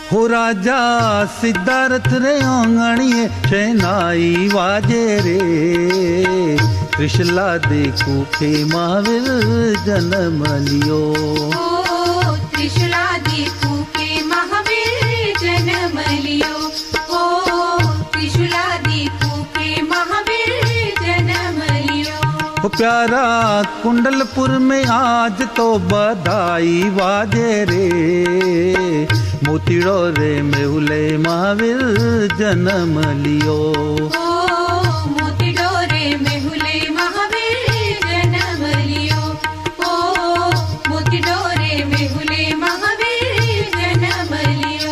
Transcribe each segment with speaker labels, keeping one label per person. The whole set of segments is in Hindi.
Speaker 1: हो राजा सिद्धार्थ रे आंगणिए शहनाई वाजे रे, त्रिशला देखू के महावीर जन्म लियो।
Speaker 2: त्रिशला देखू के महावीर जन्म लियो। त्रिशला देखू के महावीर जन्म लियो।
Speaker 1: प्यारा कुंडलपुर में आज तो बधाई वाजे रे, मोतीड़ो रे मेहुले महावीर जन्म लियो।
Speaker 2: मोतीड़ो रे मेहुले महावीर जन्म लियो। मोतीड़ो रे मेहुले महावीर जन्म लियो।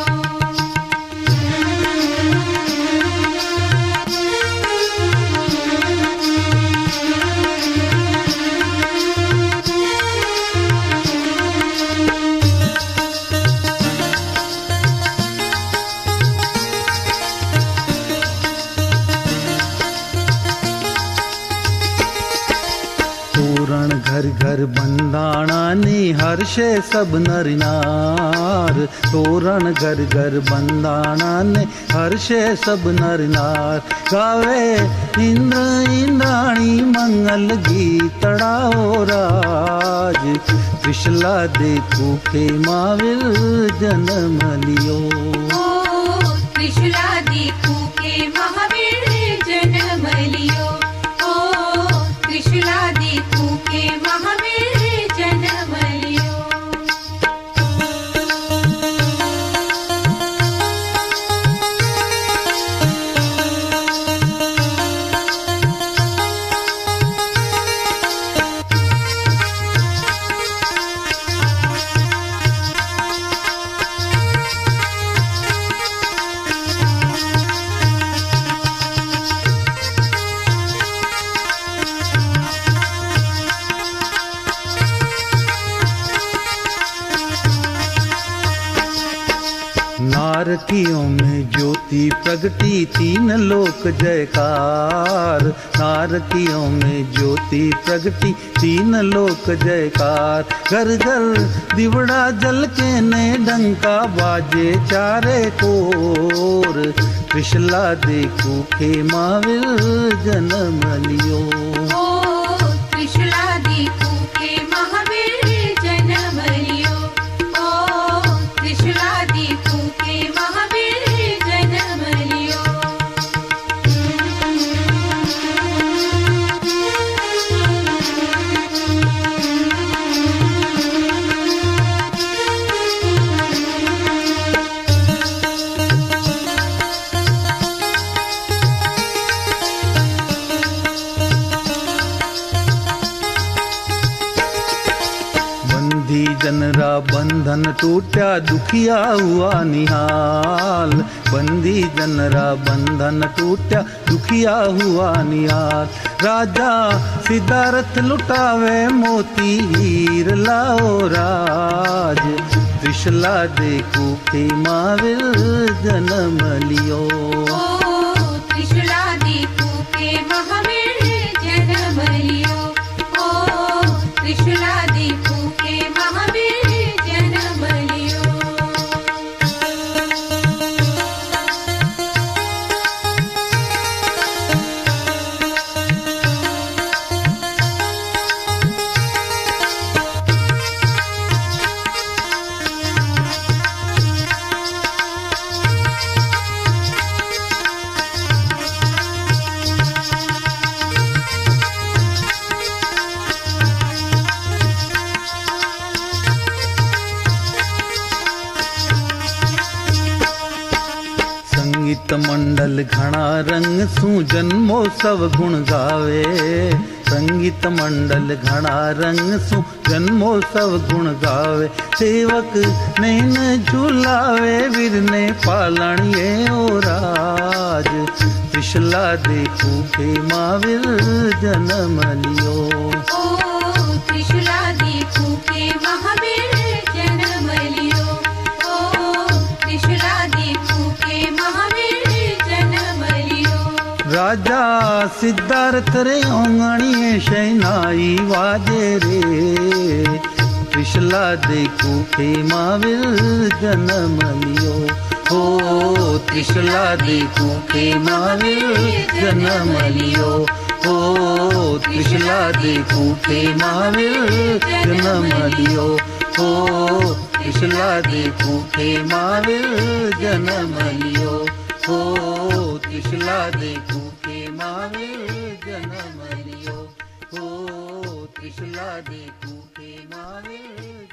Speaker 1: घर घर बंदाणा ने हर्षे सब नर नार, तोरण घर घर बंदाणा ने हर्षे सब नर नार। गावे इंद्र इंद्राणी मंगल गीतड़ा हो राज, त्रिशला देखू के महावीर जन्म लियो।
Speaker 2: त्रिशला देखू के महावीर जन्म लियो। त्रिशला देखू के महावीर जन्म लियो।
Speaker 1: नारकियों में ज्योति प्रगटी तीन लोक जयकार, नारकियों में ज्योति प्रगटी तीन लोक जयकार। घर घर दिवड़ा जल के ने डंका बाजे चारे कोर, त्रिशला देखू के महावीर जन्म लियो।
Speaker 2: त्रिशला देखू के महावीर जन्म लियो। त्रिशला देखू के महावीर जन्म लियो।
Speaker 1: जनरा बंधन टूटा दुखिया हुआ निहाल, बंदी जनरा बंधन टूटा दुखिया हुआ निहाल। राजा सिद्धार्थ लुटावे मोती हीर लाओ राज, त्रिशला देखू के महावीर जन्म लियो।
Speaker 2: त्रिशला देखू के महावीर जन्म लियो। त्रिशला देखू के महावीर जन्म लियो।
Speaker 1: संगीत मंडल घना रंग सू जन्मोत्सव गुण गावे, संगीत मंडल घना रंग सू जन्मोत्सव गुण गावे। सेवक नैन झूलावे वीर ने पालणिए ओ राज, त्रिशला देखू के महावीर जन्म लियो।
Speaker 2: त्रिशला देखू के महावीर जन्म लियो। त्रिशला देखू के महावीर जन्म लियो।
Speaker 1: राजा सिद्धार्थ रे आंगणिए शहनाई वाजे रे, त्रिशला देखू के महावीर जन्म लियो। हो त्रिशला देखूं के महावीर जन्म लियो, हो त्रिशला देखूं के महावीर जन्म लियो, हो त्रिशला देखूं के महावीर जन्म लियो, हो त्रिशला देखूं के महावीर जन्म लियो, हो त्रिशला देखूं के महावीर